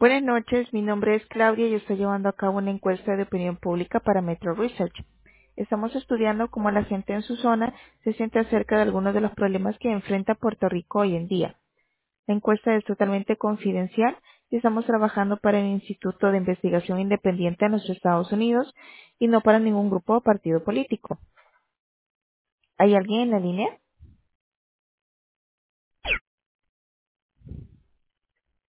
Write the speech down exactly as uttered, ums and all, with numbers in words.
Buenas noches, mi nombre es Claudia y estoy llevando a cabo una encuesta de opinión pública para Metro Research. Estamos estudiando cómo la gente en su zona se siente acerca de algunos de los problemas que enfrenta Puerto Rico hoy en día. La encuesta es totalmente confidencial y estamos trabajando para el Instituto de Investigación Independiente de los Estados Unidos y no para ningún grupo o partido político. ¿Hay alguien en la línea?